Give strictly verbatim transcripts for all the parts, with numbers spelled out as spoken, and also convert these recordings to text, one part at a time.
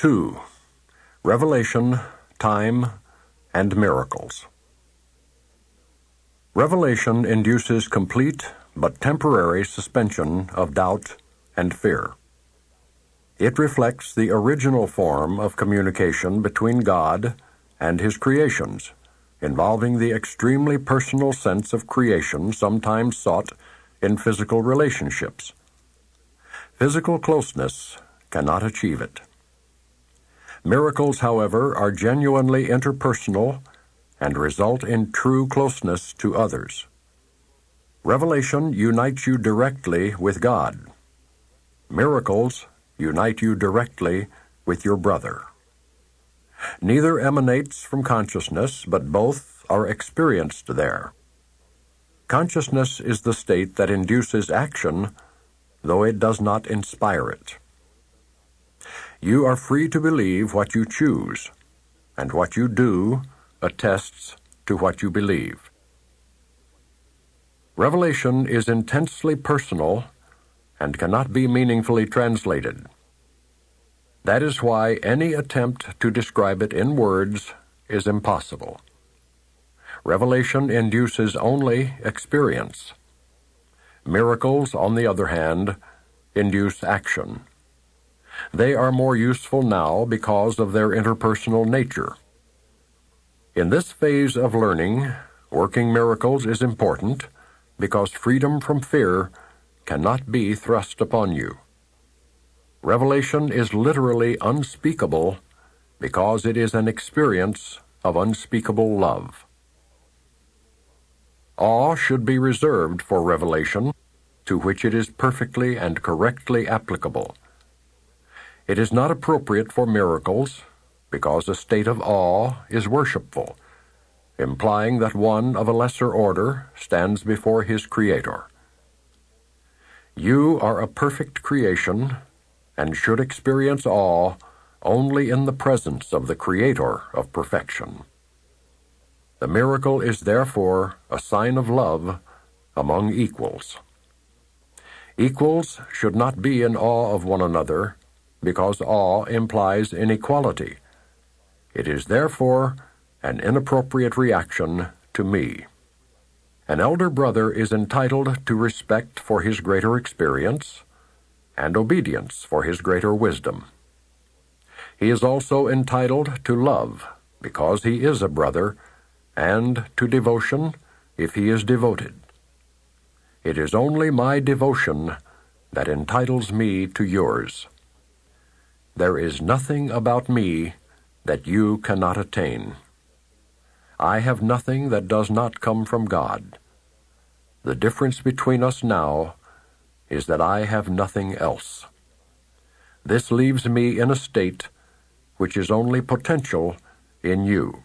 two. Revelation, Time, and Miracles. Revelation induces complete but temporary suspension of doubt and fear. It reflects the original form of communication between God and His creations, involving the extremely personal sense of creation sometimes sought in physical relationships. Physical closeness cannot achieve it. Miracles, however, are genuinely interpersonal and result in true closeness to others. Revelation unites you directly with God. Miracles unite you directly with your brother. Neither emanates from consciousness, but both are experienced there. Consciousness is the state that induces action, though it does not inspire it. You are free to believe what you choose, and what you do attests to what you believe. Revelation is intensely personal and cannot be meaningfully translated. That is why any attempt to describe it in words is impossible. Revelation induces only experience. Miracles, on the other hand, induce action. They are more useful now because of their interpersonal nature. In this phase of learning, working miracles is important because freedom from fear cannot be thrust upon you. Revelation is literally unspeakable because it is an experience of unspeakable love. Awe should be reserved for revelation, to which it is perfectly and correctly applicable. It is not appropriate for miracles, because a state of awe is worshipful, implying that one of a lesser order stands before his Creator. You are a perfect creation, and should experience awe only in the presence of the Creator of perfection. The miracle is therefore a sign of love among equals. Equals should not be in awe of one another, because awe implies inequality. It is therefore an inappropriate reaction to me. An elder brother is entitled to respect for his greater experience and obedience for his greater wisdom. He is also entitled to love because he is a brother, and to devotion if he is devoted. It is only my devotion that entitles me to yours. There is nothing about me that you cannot attain. I have nothing that does not come from God. The difference between us now is that I have nothing else. This leaves me in a state which is only potential in you.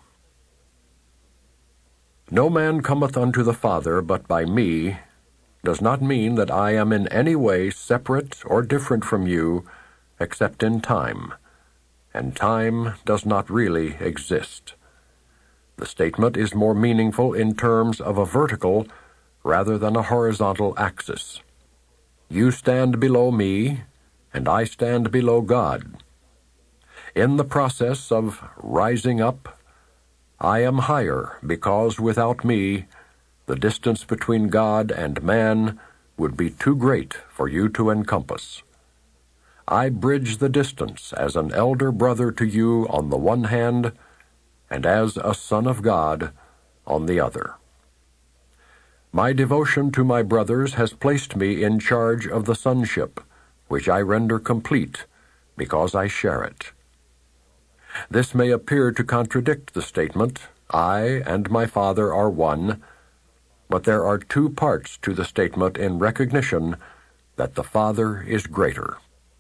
No man cometh unto the Father but by me does not mean that I am in any way separate or different from you except in time, and time does not really exist. The statement is more meaningful in terms of a vertical rather than a horizontal axis. You stand below me, and I stand below God. In the process of rising up, I am higher because without me, the distance between God and man would be too great for you to encompass. I bridge the distance as an elder brother to you on the one hand, and as a son of God on the other. My devotion to my brothers has placed me in charge of the sonship, which I render complete because I share it. This may appear to contradict the statement, I and my Father are one, but there are two parts to the statement in recognition that the Father is greater.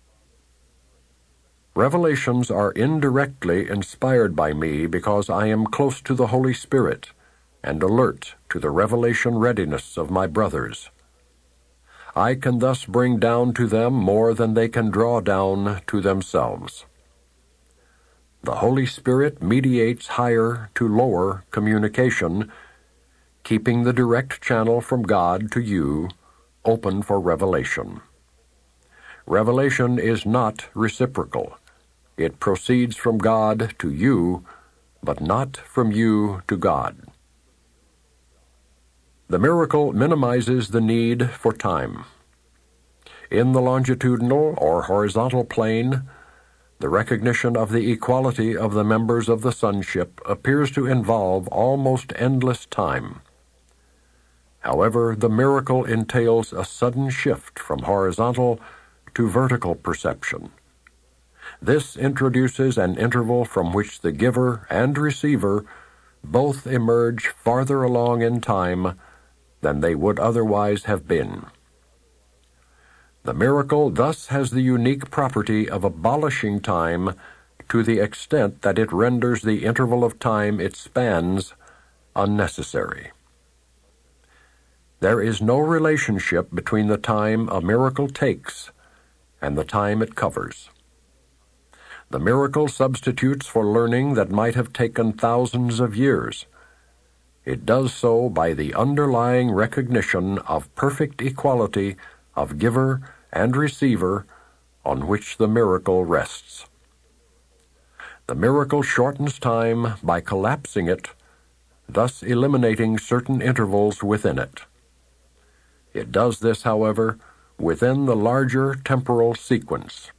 Revelations are indirectly inspired by me because I am close to the Holy Spirit and alert to the revelation readiness of my brothers. I can thus bring down to them more than they can draw down to themselves. The Holy Spirit mediates higher to lower communication, keeping the direct channel from God to you open for revelation. Revelation is not reciprocal. It proceeds from God to you, but not from you to God. The miracle minimizes the need for time. In the longitudinal or horizontal plane, the recognition of the equality of the members of the sonship appears to involve almost endless time. However, the miracle entails a sudden shift from horizontal to vertical perception. This introduces an interval from which the giver and receiver both emerge farther along in time than they would otherwise have been. The miracle thus has the unique property of abolishing time to the extent that it renders the interval of time it spans unnecessary. There is no relationship between the time a miracle takes and the time it covers. The miracle substitutes for learning that might have taken thousands of years. It does so by the underlying recognition of perfect equality of giver and receiver on which the miracle rests. The miracle shortens time by collapsing it, thus eliminating certain intervals within it. It does this, however, within the larger temporal sequence.